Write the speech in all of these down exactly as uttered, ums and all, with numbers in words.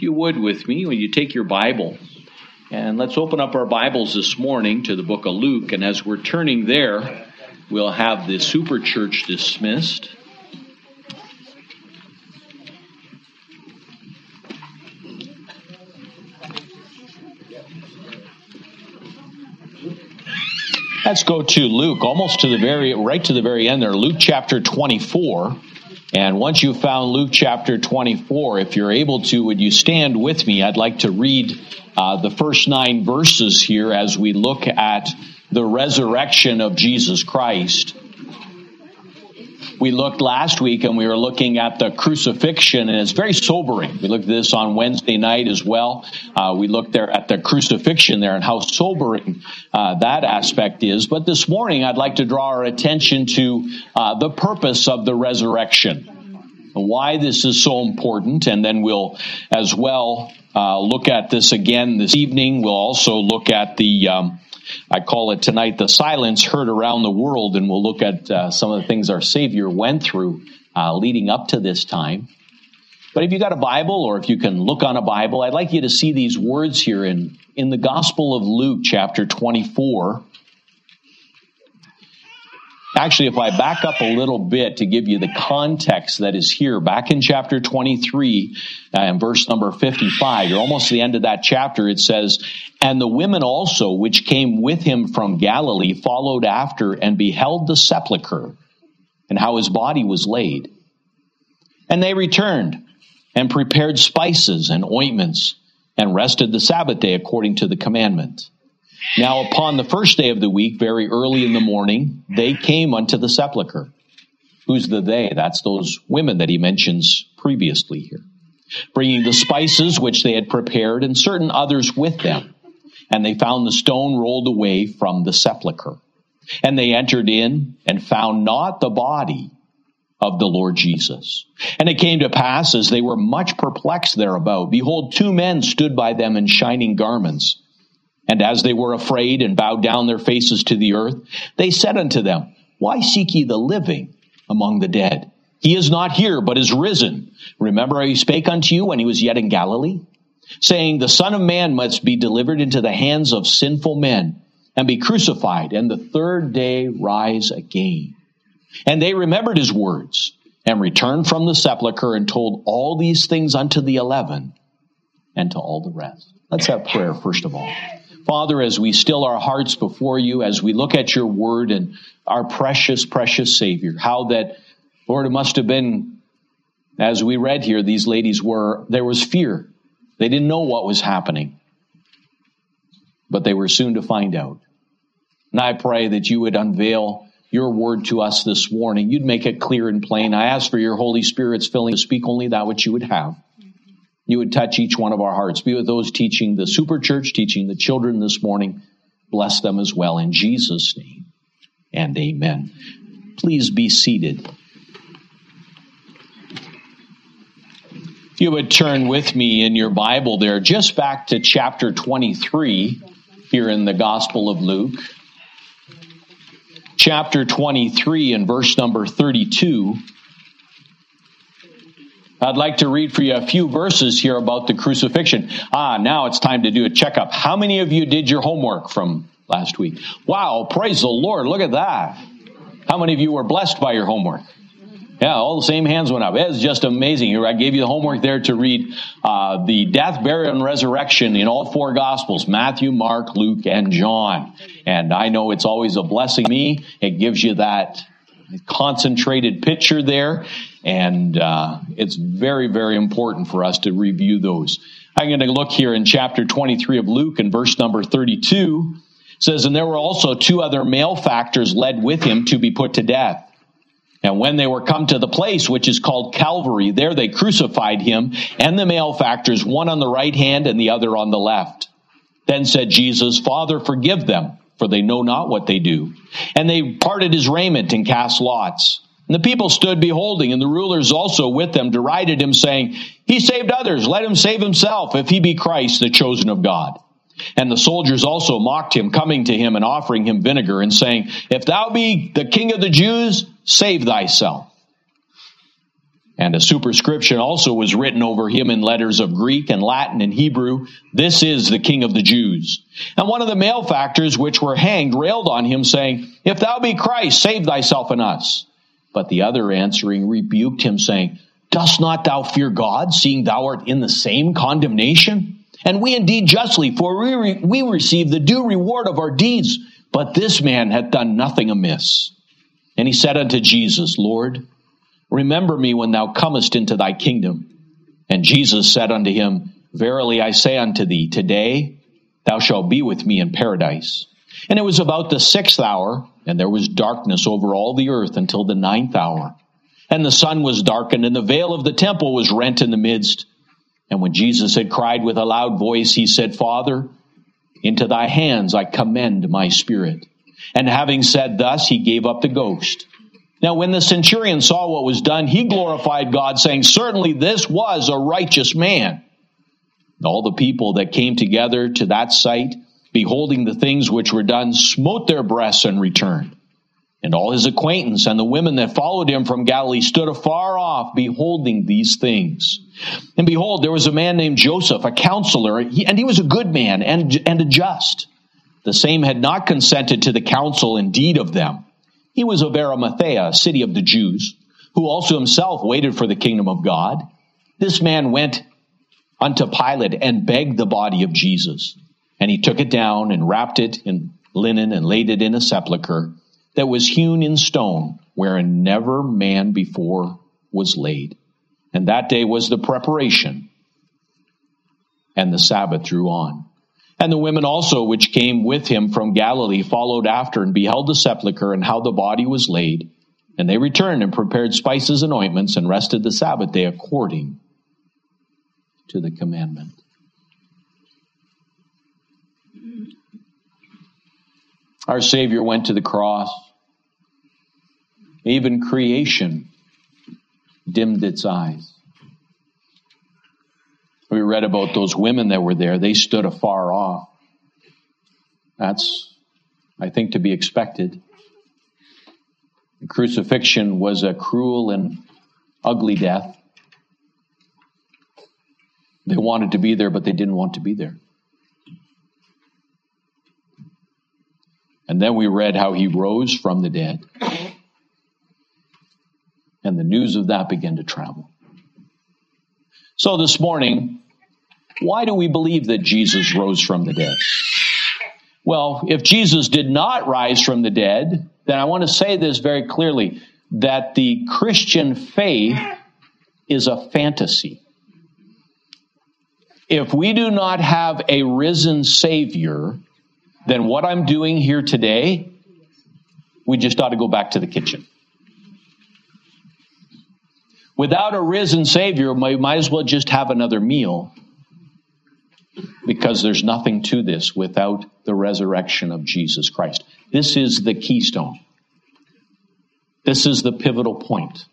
If you would with me, when you take your Bible, and let's open up our Bibles this morning to the book of Luke. And as we're turning there, we'll have the Super Church dismissed. Let's go to Luke, almost to the very, right to the very end there, Luke chapter twenty-four. And once you've found Luke chapter twenty-four, if you're able to, would you stand with me? I'd like to read uh, the first nine verses here as we look at the resurrection of Jesus Christ. We looked last week and we were looking at the crucifixion, and it's very sobering. We looked at this on Wednesday night as well. Uh, we looked there at the crucifixion there and how sobering uh, that aspect is. But this morning, I'd like to draw our attention to uh, the purpose of the resurrection, and why this is so important. And then we'll as well uh, look at this again this evening. We'll also look at the um, I call it tonight the silence heard around the world, and we'll look at uh, some of the things our Savior went through uh, leading up to this time. But if you got a Bible, or if you can look on a Bible, I'd like you to see these words here in, in the Gospel of Luke, chapter twenty-four. Actually, if I back up a little bit to give you the context that is here, back in chapter twenty-three uh, and verse number fifty-five, you're almost to the end of that chapter, it says, "And the women also which came with him from Galilee followed after and beheld the sepulchre and how his body was laid. And they returned and prepared spices and ointments and rested the Sabbath day according to the commandment. Now upon the first day of the week, very early in the morning, they came unto the sepulchre." Who's the they? That's those women that he mentions previously here. "Bringing the spices which they had prepared, and certain others with them. And they found the stone rolled away from the sepulchre. And they entered in and found not the body of the Lord Jesus. And it came to pass, as they were much perplexed thereabout, behold, two men stood by them in shining garments. And as they were afraid and bowed down their faces to the earth, they said unto them, Why seek ye the living among the dead? He is not here, but is risen. Remember how he spake unto you when he was yet in Galilee? Saying, The Son of Man must be delivered into the hands of sinful men, and be crucified, and the third day rise again. And they remembered his words, and returned from the sepulchre, and told all these things unto the eleven, and to all the rest." Let's have prayer first of all. Father, as we still our hearts before you, as we look at your word and our precious, precious Savior, how that, Lord, it must have been, as we read here, these ladies were, there was fear. They didn't know what was happening, but they were soon to find out. And I pray that you would unveil your word to us this morning. You'd make it clear and plain. I ask for your Holy Spirit's filling to speak only that which you would have. You would touch each one of our hearts. Be with those teaching the Super Church, teaching the children this morning. Bless them as well in Jesus' name. And amen. Please be seated. If you would turn with me in your Bible there, just back to chapter twenty-three here in the Gospel of Luke. Chapter twenty-three and verse number thirty-two. I'd like to read for you a few verses here about the crucifixion. Ah, now it's time to do a checkup. How many of you did your homework from last week? Wow, praise the Lord. Look at that. How many of you were blessed by your homework? Yeah, all the same hands went up. It's just amazing. I gave you the homework there to read uh, the death, burial, and resurrection in all four Gospels, Matthew, Mark, Luke, and John. And I know it's always a blessing to me. It gives you that concentrated picture there. And uh, it's very, very important for us to review those. I'm going to look here in chapter twenty-three of Luke and verse number thirty-two. It says, "And there were also two other malefactors led with him to be put to death. And when they were come to the place which is called Calvary, there they crucified him and the malefactors, one on the right hand and the other on the left. Then said Jesus, Father, forgive them, for they know not what they do. And they parted his raiment and cast lots. And the people stood beholding, and the rulers also with them derided him, saying, He saved others, let him save himself, if he be Christ, the chosen of God. And the soldiers also mocked him, coming to him and offering him vinegar, and saying, If thou be the King of the Jews, save thyself. And a superscription also was written over him in letters of Greek and Latin and Hebrew. This is the King of the Jews. And one of the malefactors which were hanged railed on him, saying, If thou be Christ, save thyself and us. But the other answering rebuked him, saying, Dost not thou fear God, seeing thou art in the same condemnation? And we indeed justly, for we, re- we receive the due reward of our deeds. But this man hath done nothing amiss. And he said unto Jesus, Lord, remember me when thou comest into thy kingdom. And Jesus said unto him, Verily I say unto thee, today thou shalt be with me in paradise. And it was about the sixth hour, and there was darkness over all the earth until the ninth hour. And the sun was darkened, and the veil of the temple was rent in the midst. And when Jesus had cried with a loud voice, he said, Father, into thy hands I commend my spirit. And having said thus, he gave up the ghost. Now, when the centurion saw what was done, he glorified God, saying, Certainly this was a righteous man. And all the people that came together to that sight, beholding the things which were done, smote their breasts and returned. And all his acquaintance and the women that followed him from Galilee stood afar off, beholding these things. And behold, there was a man named Joseph, a counselor, and he was a good man and, and a just. The same had not consented to the counsel and deed of them. He was of Arimathea, a city of the Jews, who also himself waited for the kingdom of God. This man went unto Pilate and begged the body of Jesus. And he took it down and wrapped it in linen and laid it in a sepulchre that was hewn in stone, wherein never man before was laid. And that day was the preparation, and the Sabbath drew on. And the women also which came with him from Galilee followed after and beheld the sepulchre and how the body was laid. And they returned and prepared spices and ointments and rested the Sabbath day according to the commandment. Our Savior went to the cross. Even creation dimmed its eyes. We read about those women that were there. They stood afar off. That's, I think, to be expected. The crucifixion was a cruel and ugly death. They wanted to be there, but they didn't want to be there. And then we read how he rose from the dead. And the news of that began to travel. So this morning, why do we believe that Jesus rose from the dead? Well, if Jesus did not rise from the dead, then I want to say this very clearly, that the Christian faith is a fantasy. If we do not have a risen Savior, then what I'm doing here today, we just ought to go back to the kitchen. Without a risen Savior, we might as well just have another meal, because there's nothing to this without the resurrection of Jesus Christ. This is the keystone. This is the pivotal point.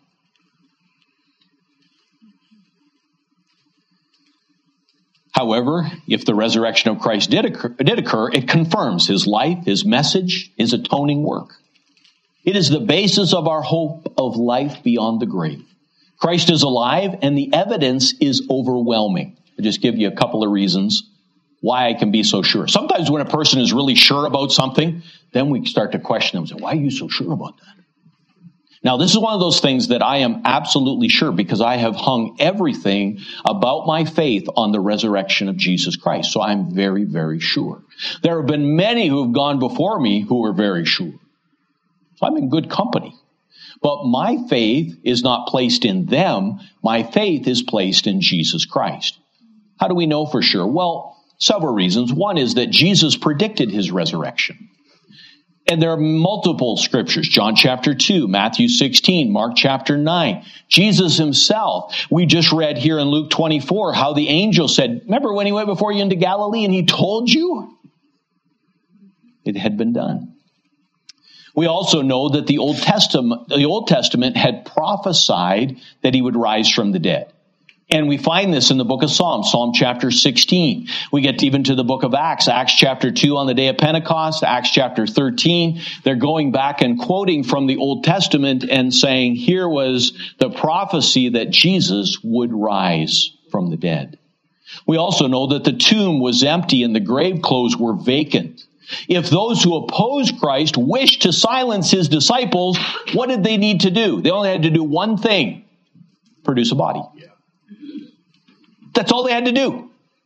However, if the resurrection of Christ did occur, did occur, it confirms his life, his message, his atoning work. It is the basis of our hope of life beyond the grave. Christ is alive, and the evidence is overwhelming. I'll just give you a couple of reasons why I can be so sure. Sometimes when a person is really sure about something, then we start to question them and say, why are you so sure about that? Now, this is one of those things that I am absolutely sure, because I have hung everything about my faith on the resurrection of Jesus Christ. So I'm very, very sure. There have been many who have gone before me who were very sure. So I'm in good company. But my faith is not placed in them. My faith is placed in Jesus Christ. How do we know for sure? Well, several reasons. One is that Jesus predicted his resurrection. And there are multiple scriptures. John chapter two, Matthew sixteen, Mark chapter nine. Jesus himself. We just read here in Luke twenty-four how the angel said, remember when he went before you into Galilee and he told you? It had been done. We also know that the Old Testament, the Old Testament had prophesied that he would rise from the dead. And we find this in the book of Psalms, Psalm chapter sixteen. We get even to the book of Acts, Acts chapter two on the day of Pentecost, Acts chapter thirteen. They're going back and quoting from the Old Testament and saying, here was the prophecy that Jesus would rise from the dead. We also know that the tomb was empty and the grave clothes were vacant. If those who oppose Christ wished to silence his disciples, what did they need to do? They only had to do one thing: produce a body. That's all they had to do.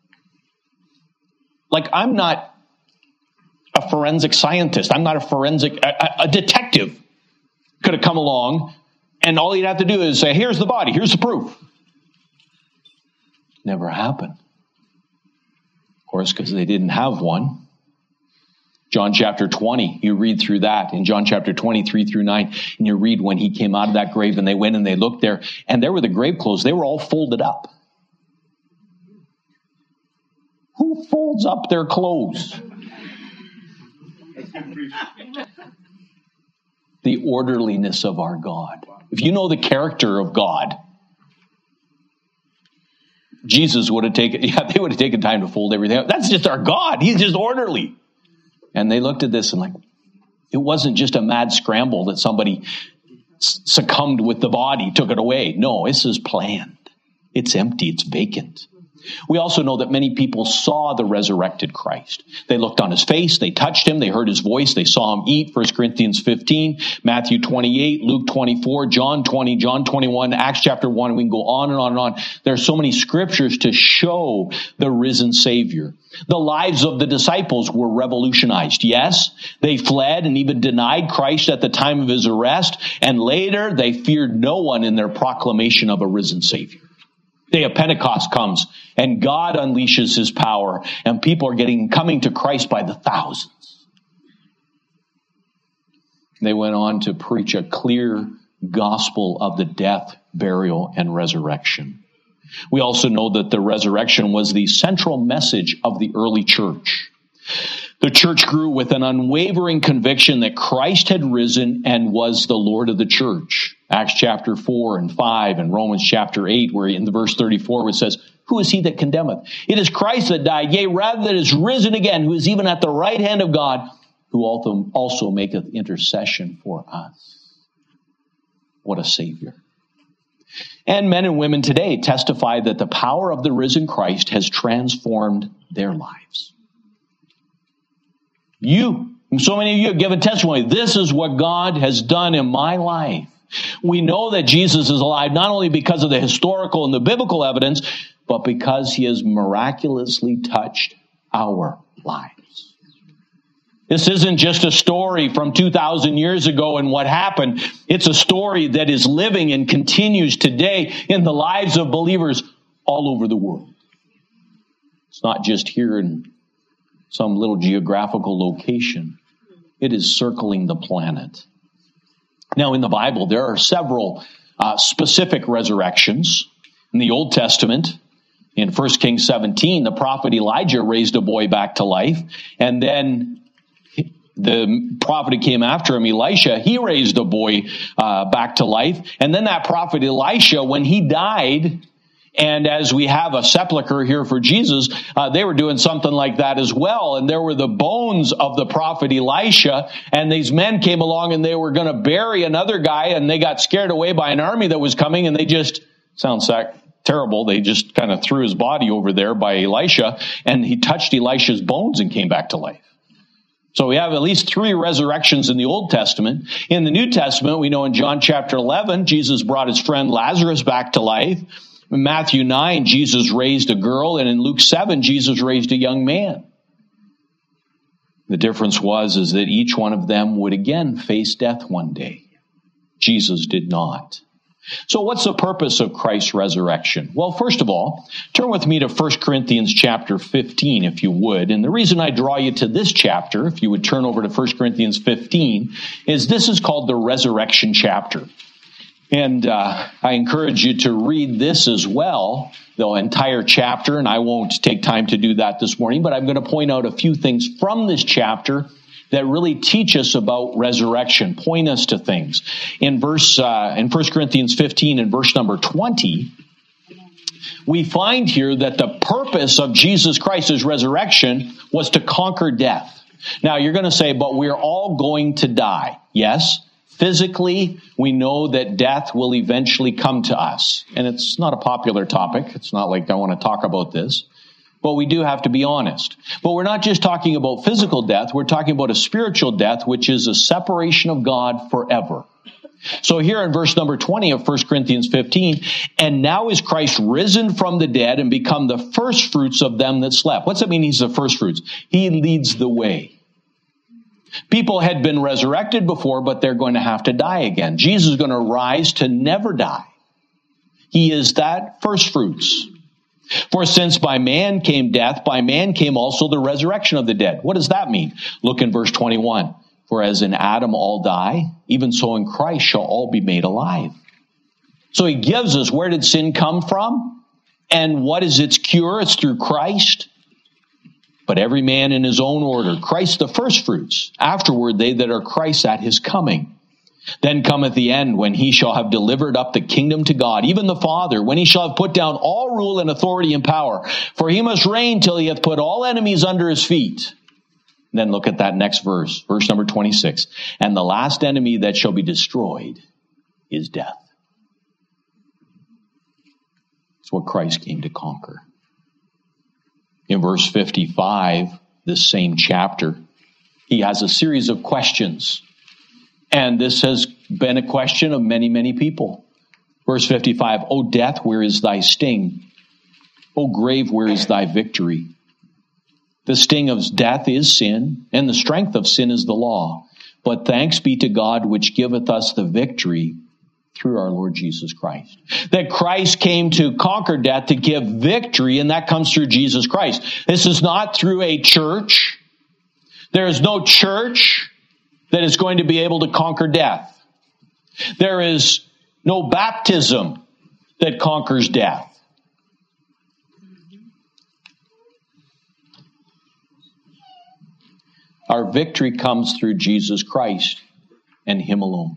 Like, I'm not a forensic scientist. I'm not a forensic, a, a detective could have come along, and all he'd have to do is say, here's the body, here's the proof. Never happened. Of course, because they didn't have one. John chapter twenty, you read through that in John chapter twenty-three through nine, and you read when he came out of that grave, and they went and they looked there, and there were the grave clothes. They were all folded up. Who folds up their clothes? The orderliness of our God. If you know the character of God, Jesus would have taken, yeah, they would have taken time to fold everything up. That's just our God. He's just orderly. And they looked at this and like, it wasn't just a mad scramble that somebody succumbed with the body, took it away. No, this is planned. It's empty. It's vacant. We also know that many people saw the resurrected Christ. They looked on his face, they touched him, they heard his voice, they saw him eat, First Corinthians fifteen, Matthew twenty-eight, Luke twenty-four, John twenty, John twenty-one, Acts chapter one. We can go on and on and on. There are so many scriptures to show the risen Savior. The lives of the disciples were revolutionized. Yes, they fled and even denied Christ at the time of his arrest, and later they feared no one in their proclamation of a risen Savior. Day of Pentecost comes and God unleashes his power and people are getting coming to Christ by the thousands. They went on to preach a clear gospel of the death, burial, and resurrection. We also know that the resurrection was the central message of the early church. The church grew with an unwavering conviction that Christ had risen and was the Lord of the church. Acts chapter four and five and Romans chapter eight, where in the verse thirty-four, it says, who is he that condemneth? It is Christ that died, yea, rather that is risen again, who is even at the right hand of God, who also, also maketh intercession for us. What a Savior. And men and women today testify that the power of the risen Christ has transformed their lives. You, so many of you have given testimony. This is what God has done in my life. We know that Jesus is alive not only because of the historical and the biblical evidence, but because he has miraculously touched our lives. This isn't just a story from two thousand years ago and what happened. It's a story that is living and continues today in the lives of believers all over the world. It's not just here in some little geographical location. It is circling the planet. Now, in the Bible, there are several uh, specific resurrections. In the Old Testament, in First Kings seventeen, the prophet Elijah raised a boy back to life. And then the prophet who came after him, Elisha, he raised a boy uh, back to life. And then that prophet Elisha, when he died, and as we have a sepulcher here for Jesus, uh, they were doing something like that as well. And there were the bones of the prophet Elisha. And these men came along and they were going to bury another guy. And they got scared away by an army that was coming. And they just, sounds sac- terrible, they just kind of threw his body over there by Elisha. And he touched Elisha's bones and came back to life. So we have at least three resurrections in the Old Testament. In the New Testament, we know in John chapter eleven, Jesus brought his friend Lazarus back to life. In Matthew nine, Jesus raised a girl, and in Luke seven, Jesus raised a young man. The difference was is that each one of them would again face death one day. Jesus did not. So what's the purpose of Christ's resurrection? Well, first of all, turn with me to First Corinthians chapter fifteen, if you would. And the reason I draw you to this chapter, if you would turn over to First Corinthians fifteen, is this is called the resurrection chapter. And uh, I encourage you to read this as well, the entire chapter, and I won't take time to do that this morning, but I'm going to point out a few things from this chapter that really teach us about resurrection, point us to things. In verse uh, in First Corinthians fifteen and verse number twenty, we find here that the purpose of Jesus Christ's resurrection was to conquer death. Now, you're going to say, but we're all going to die. Yes, physically, we know that death will eventually come to us. And it's not a popular topic. It's not like I want to talk about this. But we do have to be honest. But we're not just talking about physical death. We're talking about a spiritual death, which is a separation of God forever. So here in verse number twenty of First Corinthians fifteen, and now is Christ risen from the dead and become the first fruits of them that slept. What's it mean he's the first fruits? He leads the way. People had been resurrected before, but they're going to have to die again. Jesus is going to rise to never die. He is that first fruits. For since by man came death, by man came also the resurrection of the dead. What does that mean? Look in verse twenty-one. For as in Adam all die, even so in Christ shall all be made alive. So he gives us, where did sin come from? And what is its cure? It's through Christ. But every man in his own order. Christ the first fruits. Afterward they that are Christ at his coming. Then cometh the end, when he shall have delivered up the kingdom to God, even the Father, when he shall have put down all rule and authority and power. For he must reign till he hath put all enemies under his feet. Then look at that next verse, verse number twenty-six. And the last enemy that shall be destroyed is death. It's what Christ came to conquer. In verse fifty-five, this same chapter, he has a series of questions. And this has been a question of many, many people. Verse fifty-five, O death, where is thy sting? O grave, where is thy victory? The sting of death is sin, and the strength of sin is the law. But thanks be to God, which giveth us the victory through our Lord Jesus Christ. That Christ came to conquer death, to give victory, and that comes through Jesus Christ. This is not through a church. There is no church that is going to be able to conquer death. There is no baptism that conquers death. Our victory comes through Jesus Christ and him alone.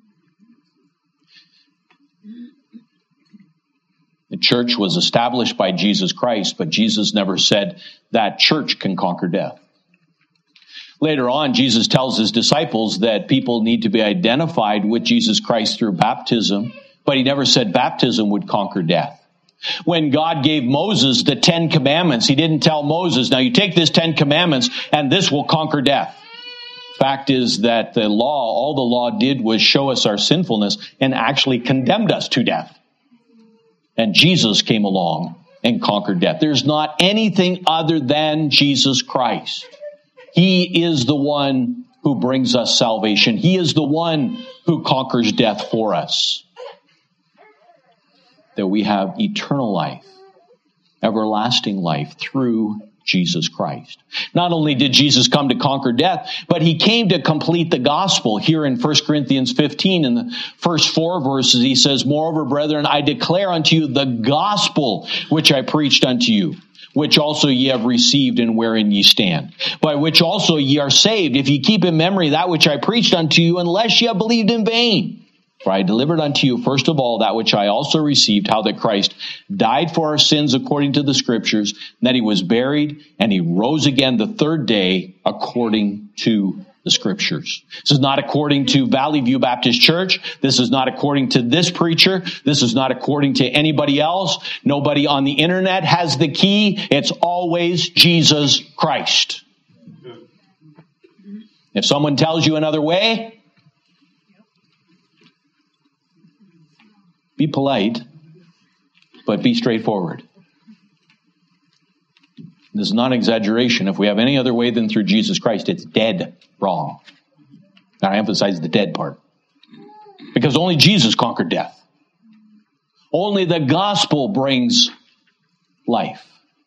The church was established by Jesus Christ, but Jesus never said that church can conquer death. Later on, Jesus tells his disciples that people need to be identified with Jesus Christ through baptism, but he never said baptism would conquer death. When God gave Moses the Ten Commandments, he didn't tell Moses, now you take this Ten Commandments and this will conquer death. Fact is that the law, all the law did was show us our sinfulness and actually condemned us to death. And Jesus came along and conquered death. There's not anything other than Jesus Christ. He is the one who brings us salvation. He is the one who conquers death for us. That we have eternal life, everlasting life through Jesus Christ. Not only did Jesus come to conquer death, but he came to complete the gospel. Here in First Corinthians fifteen, in the first four verses, he says, Moreover, brethren, I declare unto you the gospel which I preached unto you, which also ye have received and wherein ye stand, by which also ye are saved, if ye keep in memory that which I preached unto you, unless ye have believed in vain. For I delivered unto you first of all that which I also received, how that Christ died for our sins according to the Scriptures, that he was buried, and he rose again the third day according to the Scriptures. This is not according to Valley View Baptist Church. This is not according to this preacher. This is not according to anybody else. Nobody on the internet has the key. It's always Jesus Christ. If someone tells you another way, be polite, but be straightforward. This is not an exaggeration. If we have any other way than through Jesus Christ, it's dead wrong. And I emphasize the dead part. Because only Jesus conquered death. Only the gospel brings life.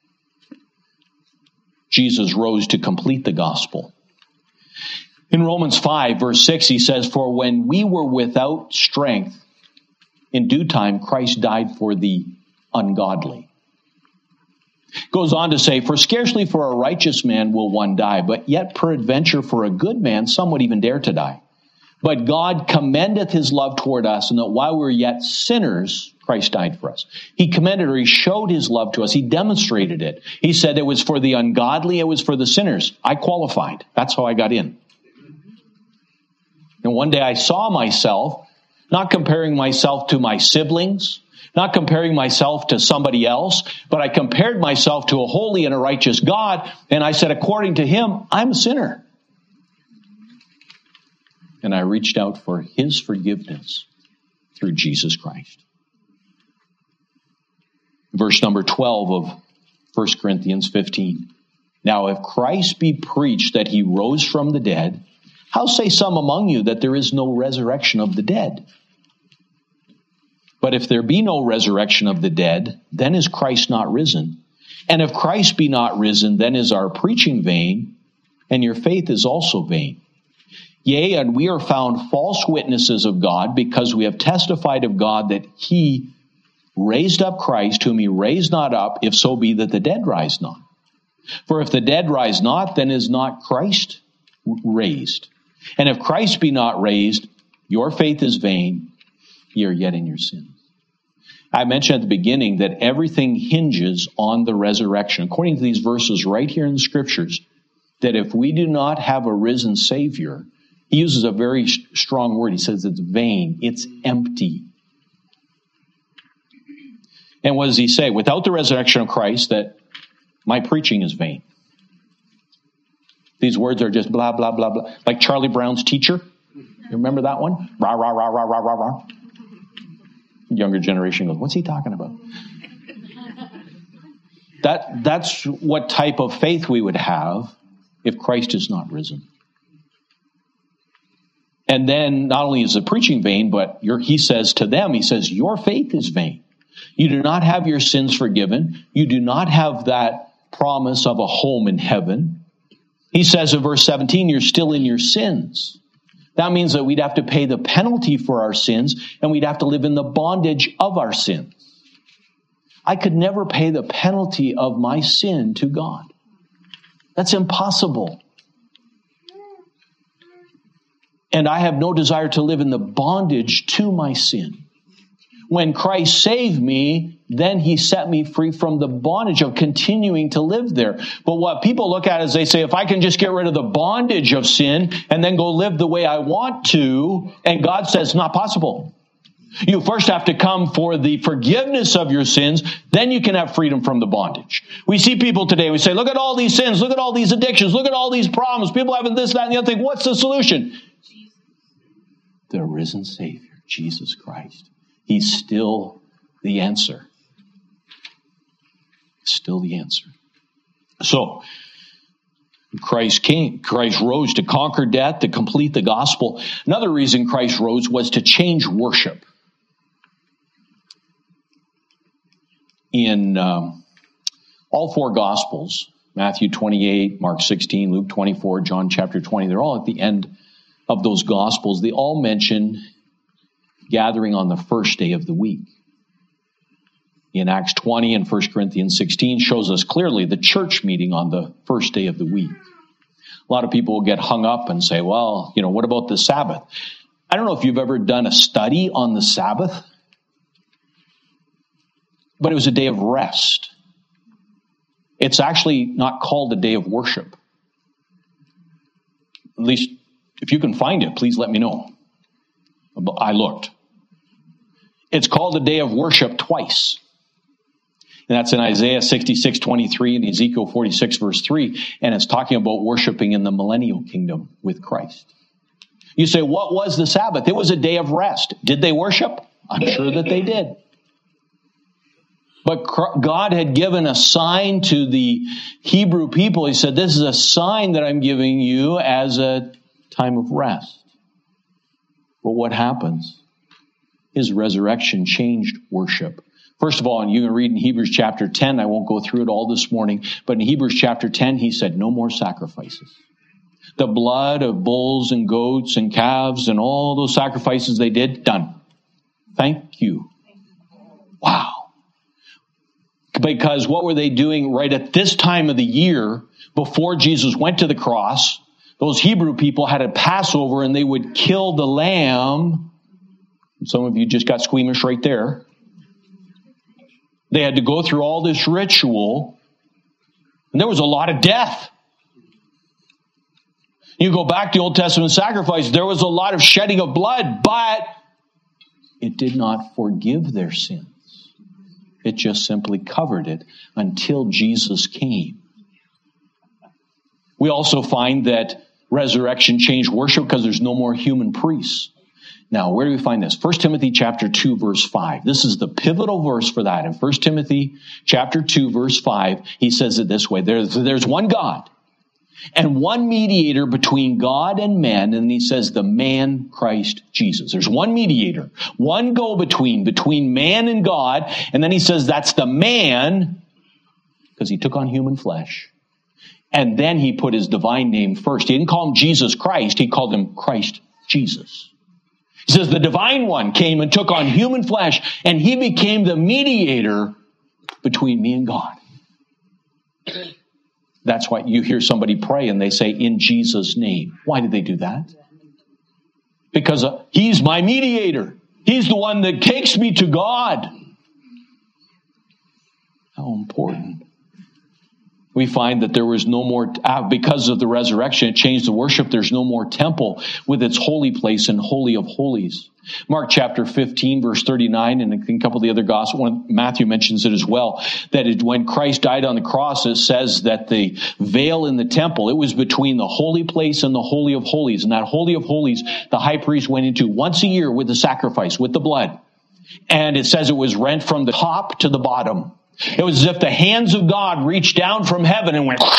Jesus rose to complete the gospel. In Romans five, verse six, he says, For when we were without strength, in due time, Christ died for the ungodly. Goes on to say, For scarcely for a righteous man will one die, but yet peradventure for a good man some would even dare to die. But God commendeth his love toward us, and that while we were yet sinners, Christ died for us. He commended or he showed his love to us. He demonstrated it. He said it was for the ungodly, it was for the sinners. I qualified. That's how I got in. And one day I saw myself, not comparing myself to my siblings, not comparing myself to somebody else, but I compared myself to a holy and a righteous God, and I said, according to him, I'm a sinner. And I reached out for his forgiveness through Jesus Christ. Verse number twelve of First Corinthians fifteen. Now, if Christ be preached that he rose from the dead, how say some among you that there is no resurrection of the dead? But if there be no resurrection of the dead, then is Christ not risen. And if Christ be not risen, then is our preaching vain, and your faith is also vain. Yea, and we are found false witnesses of God, because we have testified of God that he raised up Christ, whom he raised not up, if so be that the dead rise not. For if the dead rise not, then is not Christ raised. And if Christ be not raised, your faith is vain, ye are yet in your sins. I mentioned at the beginning that everything hinges on the resurrection. According to these verses right here in the scriptures, that if we do not have a risen Savior, he uses a very strong word. He says it's vain, it's empty. And what does he say? Without the resurrection of Christ, that my preaching is vain. These words are just blah, blah, blah, blah. Like Charlie Brown's Teacher. You remember that one? Rah, rah, rah, rah, rah, rah, rah. Younger generation goes, what's he talking about? That, that's what type of faith we would have if Christ is not risen. And then not only is the preaching vain, but your, he says to them, he says, your faith is vain. You do not have your sins forgiven. You do not have that promise of a home in heaven. He says in verse seventeen, you're still in your sins. That means that we'd have to pay the penalty for our sins, and we'd have to live in the bondage of our sins. I could never pay the penalty of my sin to God. That's impossible. And I have no desire to live in the bondage to my sin. When Christ saved me, then he set me free from the bondage of continuing to live there. But what people look at is they say, if I can just get rid of the bondage of sin and then go live the way I want to, and God says it's not possible. You first have to come for the forgiveness of your sins, then you can have freedom from the bondage. We see people today, we say, look at all these sins, look at all these addictions, look at all these problems, people having this, that, and the other thing. What's the solution? The risen Savior, Jesus Christ. He's still the answer. Still the answer. So, Christ came. Christ rose to conquer death, to complete the gospel. Another reason Christ rose was to change worship. In um, all four gospels, Matthew twenty-eight, Mark sixteen, Luke twenty-four, John chapter twenty, they're all at the end of those gospels. They all mention gathering on the first day of the week. In Acts twenty and First Corinthians sixteen shows us clearly the church meeting on the first day of the week. A lot of people will get hung up and say, well, you know, what about the Sabbath? I don't know if you've ever done a study on the Sabbath, but it was a day of rest. It's actually not called a day of worship. At least, if you can find it, please let me know. I looked. It's called a day of worship twice. And that's in Isaiah sixty-six, twenty-three and Ezekiel forty-six, verse three. And it's talking about worshiping in the millennial kingdom with Christ. You say, what was the Sabbath? It was a day of rest. Did they worship? I'm sure that they did. But God had given a sign to the Hebrew people. He said, this is a sign that I'm giving you as a time of rest. But what happens? His resurrection changed worship. First of all, and you can read in Hebrews chapter ten, I won't go through it all this morning, but in Hebrews chapter ten, he said, no more sacrifices. The blood of bulls and goats and calves and all those sacrifices they did, done. Thank you. Wow. Because what were they doing right at this time of the year before Jesus went to the cross? Those Hebrew people had a Passover and they would kill the lamb. Some of you just got squeamish right there. They had to go through all this ritual, and there was a lot of death. You go back to the Old Testament sacrifice, there was a lot of shedding of blood, but it did not forgive their sins. It just simply covered it until Jesus came. We also find that resurrection changed worship because there's no more human priests. Now, where do we find this? First Timothy chapter two, verse five. This is the pivotal verse for that. In First Timothy chapter two, verse five, he says it this way. There's, there's one God and one mediator between God and men. And he says the man Christ Jesus. There's one mediator, one go-between between man and God. And then he says that's the man because he took on human flesh. And then he put his divine name first. He didn't call him Jesus Christ. He called him Christ Jesus. He says the divine one came and took on human flesh, and he became the mediator between me and God. That's why you hear somebody pray and they say, in Jesus' name. Why did they do that? Because uh, he's my mediator. He's the one that takes me to God. How important. We find that there was no more, because of the resurrection, it changed the worship. There's no more temple with its holy place and holy of holies. Mark chapter fifteen, verse thirty-nine, and a couple of the other gospels, Matthew mentions it as well, that it, when Christ died on the cross, it says that the veil in the temple, it was between the holy place and the holy of holies. And that holy of holies, the high priest went into once a year with the sacrifice, with the blood. And it says it was rent from the top to the bottom. It was as if the hands of God reached down from heaven and went.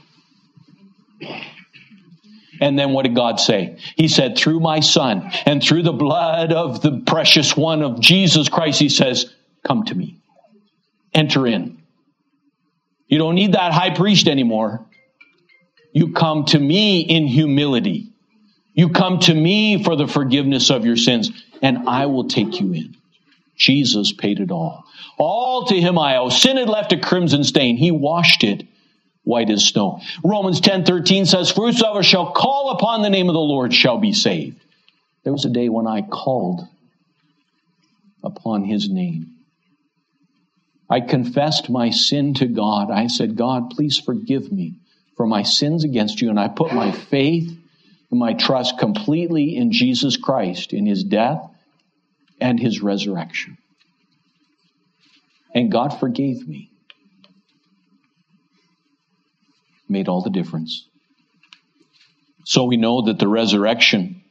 And then what did God say? He said, through my son and through the blood of the precious one of Jesus Christ, he says, come to me. Enter in. You don't need that high priest anymore. You come to me in humility. You come to me for the forgiveness of your sins, and I will take you in. Jesus paid it all. All to him I owe. Sin had left a crimson stain. He washed it white as snow. Romans ten thirteen says, for whosoever shall call upon the name of the Lord shall be saved. There was a day when I called upon his name. I confessed my sin to God. I said, God, please forgive me for my sins against you. And I put my faith and my trust completely in Jesus Christ, in his death and his resurrection. And God forgave me. Made all the difference. So we know that the resurrection,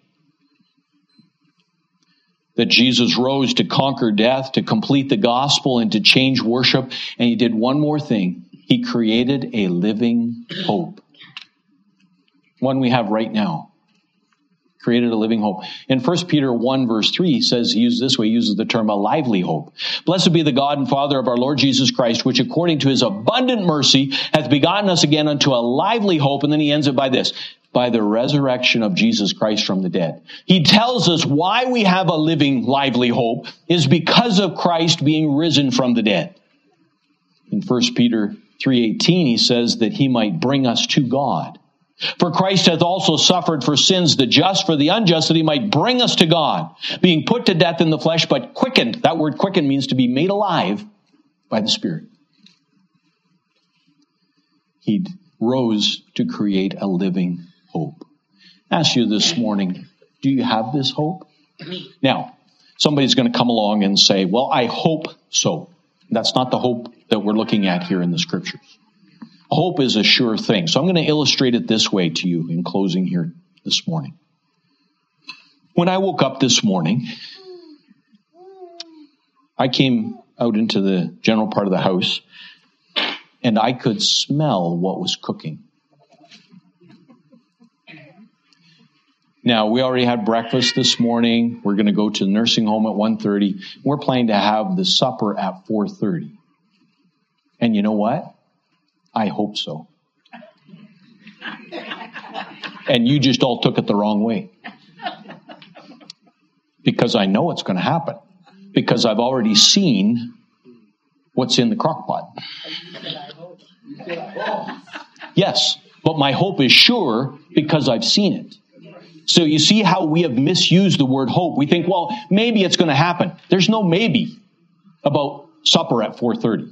that Jesus rose to conquer death, to complete the gospel, and to change worship. And he did one more thing. He created a living hope. One we have right now. Created a living hope. In First Peter one, verse three, he says, he uses this way, he uses the term a lively hope. Blessed be the God and Father of our Lord Jesus Christ, which according to his abundant mercy hath begotten us again unto a lively hope. And then he ends it by this, by the resurrection of Jesus Christ from the dead. He tells us why we have a living, lively hope is because of Christ being risen from the dead. In First Peter three eighteen, he says that he might bring us to God. For Christ hath also suffered for sins, the just for the unjust, that he might bring us to God, being put to death in the flesh, but quickened. That word quickened means to be made alive by the Spirit. He rose to create a living hope. I ask you this morning, do you have this hope? Now, somebody's going to come along and say, well, I hope so. That's not the hope that we're looking at here in the scriptures. Hope is a sure thing. So I'm going to illustrate it this way to you in closing here this morning. When I woke up this morning, I came out into the general part of the house and I could smell what was cooking. Now, we already had breakfast this morning. We're going to go to the nursing home at one thirty. We're planning to have the supper at four thirty. And you know what? I hope so. And you just all took it the wrong way. Because I know it's going to happen. Because I've already seen what's in the crock pot. Yes, but my hope is sure because I've seen it. So you see how we have misused the word hope. We think, well, maybe it's going to happen. There's no maybe about supper at four thirty.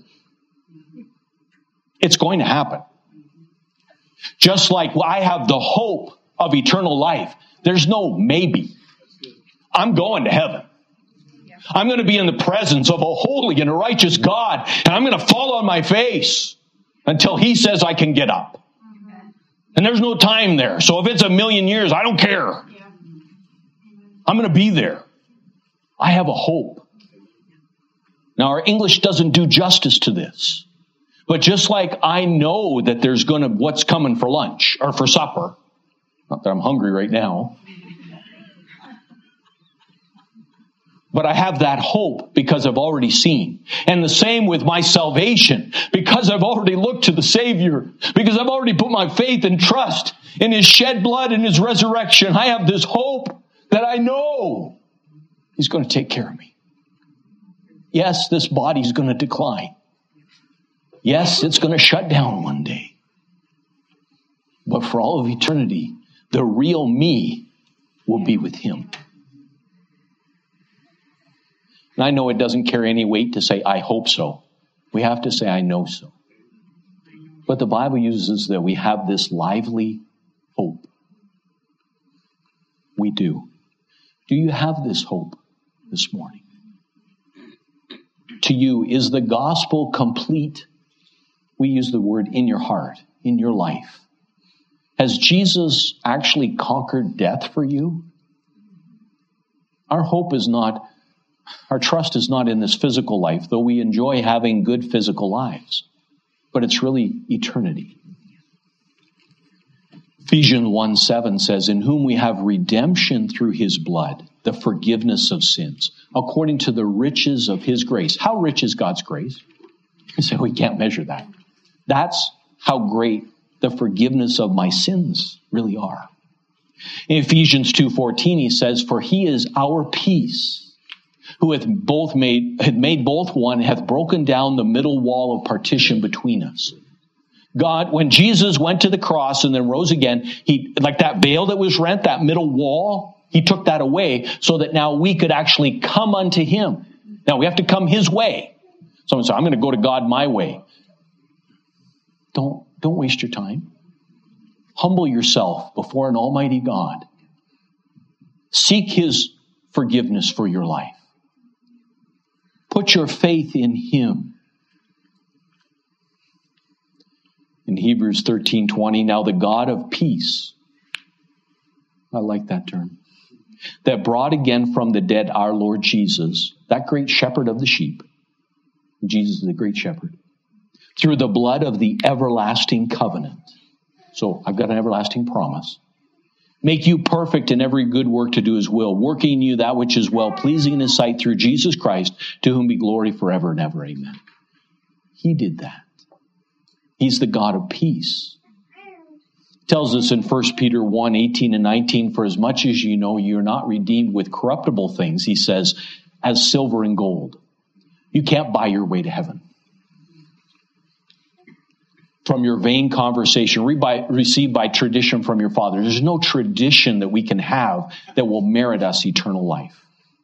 It's going to happen. Just like I have the hope of eternal life. There's no maybe. I'm going to heaven. I'm going to be in the presence of a holy and a righteous God, and I'm going to fall on my face until He says I can get up. And there's no time there. So if it's a million years, I don't care. I'm going to be there. I have a hope. Now, our English doesn't do justice to this. But just like I know that there's going to, what's coming for lunch or for supper, not that I'm hungry right now, but I have that hope because I've already seen. And the same with my salvation, because I've already looked to the Savior, because I've already put my faith and trust in His shed blood and His resurrection. I have this hope that I know He's going to take care of me. Yes, this body's going to decline. Yes, it's going to shut down one day. But for all of eternity, the real me will be with Him. And I know it doesn't carry any weight to say, I hope so. We have to say, I know so. But the Bible uses that we have this lively hope. We do. Do you have this hope this morning? To you, is the gospel complete? We use the word in your heart, in your life. Has Jesus actually conquered death for you? Our hope is not, our trust is not in this physical life, though we enjoy having good physical lives. But it's really eternity. Ephesians one seven says, in whom we have redemption through His blood, the forgiveness of sins, according to the riches of His grace. How rich is God's grace? You say, we can't measure that. That's how great the forgiveness of my sins really are. In Ephesians two fourteen, he says, for He is our peace, who hath both made, had made both one, hath broken down the middle wall of partition between us. God, when Jesus went to the cross and then rose again, He, like that veil that was rent, that middle wall, He took that away so that now we could actually come unto Him. Now we have to come His way. Someone said, I'm going to go to God my way. Don't, don't waste your time. Humble yourself before an almighty God. Seek His forgiveness for your life. Put your faith in Him. In Hebrews thirteen twenty, now the God of peace, I like that term, that brought again from the dead our Lord Jesus, that great shepherd of the sheep. Jesus is the great shepherd. Through the blood of the everlasting covenant. So I've got an everlasting promise. Make you perfect in every good work to do His will, working in you that which is well pleasing in His sight through Jesus Christ, to whom be glory forever and ever. Amen. He did that. He's the God of peace. It tells us in First Peter one eighteen and nineteen, for as much as you know you're not redeemed with corruptible things, he says, as silver and gold. You can't buy your way to heaven. From your vain conversation, re- by, received by tradition from your father. There's no tradition that we can have that will merit us eternal life.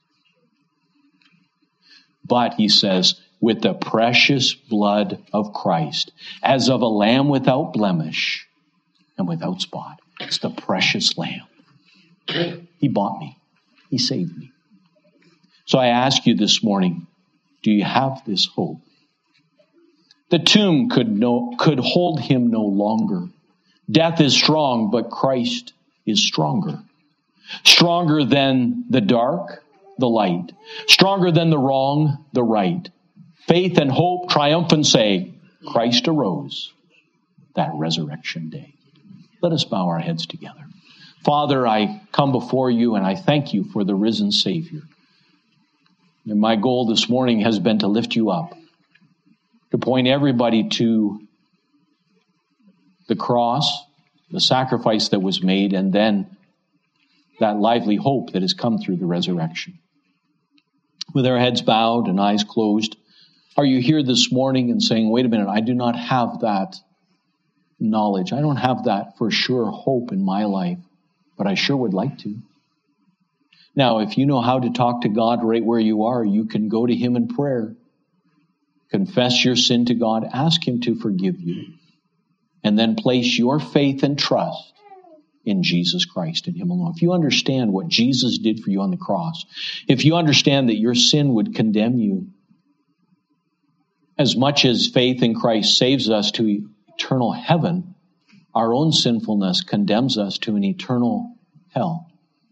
But, he says, with the precious blood of Christ, as of a lamb without blemish and without spot. It's the precious lamb. He bought me. He saved me. So I ask you this morning, do you have this hope? The tomb could no, could hold Him no longer. Death is strong, but Christ is stronger. Stronger than the dark, the light. Stronger than the wrong, the right. Faith and hope triumph and say, Christ arose that resurrection day. Let us bow our heads together. Father, I come before you and I thank you for the risen Savior. And my goal this morning has been to lift you up, to point everybody to the cross, the sacrifice that was made, and then that lively hope that has come through the resurrection. With our heads bowed and eyes closed, are you here this morning and saying, wait a minute, I do not have that knowledge. I don't have that for sure hope in my life, but I sure would like to. Now, if you know how to talk to God right where you are, you can go to Him in prayer. Confess your sin to God. Ask Him to forgive you. And then place your faith and trust in Jesus Christ and Him alone. If you understand what Jesus did for you on the cross, if you understand that your sin would condemn you, as much as faith in Christ saves us to eternal heaven, our own sinfulness condemns us to an eternal hell.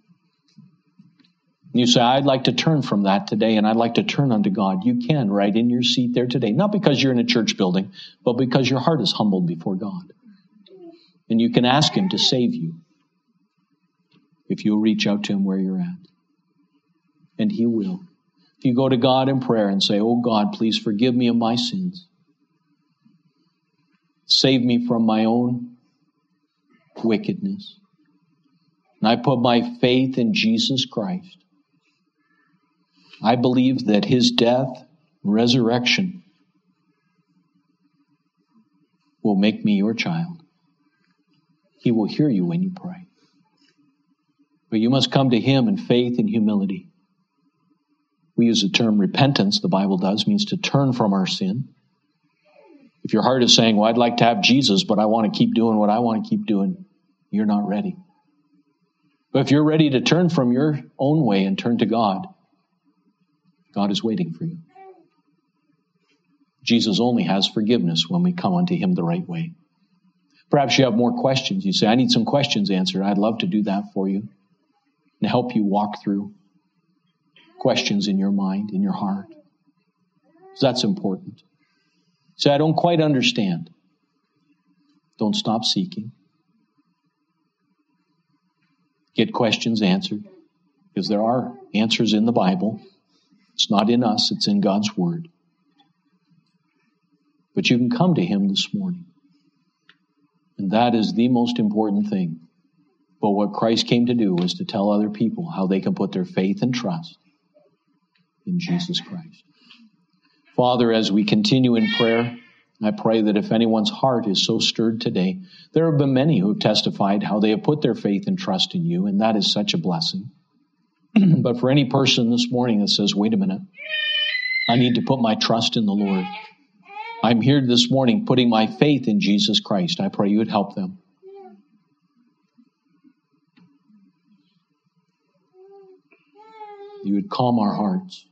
You say, I'd like to turn from that today, and I'd like to turn unto God. You can, right in your seat there today. Not because you're in a church building, but because your heart is humbled before God. And you can ask Him to save you if you'll reach out to Him where you're at. And He will. If you go to God in prayer and say, oh God, please forgive me of my sins. Save me from my own wickedness. And I put my faith in Jesus Christ. I believe that His death, resurrection, will make me your child. He will hear you when you pray. But you must come to Him in faith and humility. We use the term repentance, the Bible does, means to turn from our sin. If your heart is saying, well, I'd like to have Jesus, but I want to keep doing what I want to keep doing, you're not ready. But if you're ready to turn from your own way and turn to God, God is waiting for you. Jesus only has forgiveness when we come unto Him the right way. Perhaps you have more questions. You say, I need some questions answered. I'd love to do that for you and help you walk through questions in your mind, in your heart. So that's important. Say, I don't quite understand. Don't stop seeking. Get questions answered, because there are answers in the Bible. It's not in us, it's in God's Word. But you can come to Him this morning. And that is the most important thing. But what Christ came to do was to tell other people how they can put their faith and trust in Jesus Christ. Father, as we continue in prayer, I pray that if anyone's heart is so stirred today, there have been many who have testified how they have put their faith and trust in you, and that is such a blessing. But for any person this morning that says, wait a minute, I need to put my trust in the Lord. I'm here this morning putting my faith in Jesus Christ. I pray you would help them. You would calm our hearts.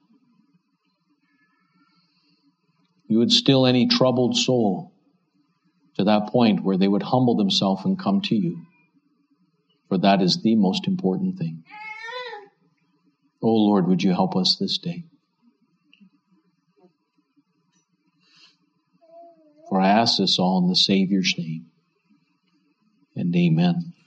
You would still any troubled soul to that point where they would humble themselves and come to you. For that is the most important thing. Oh Lord, would you help us this day? For I ask this all in the Savior's name. And amen.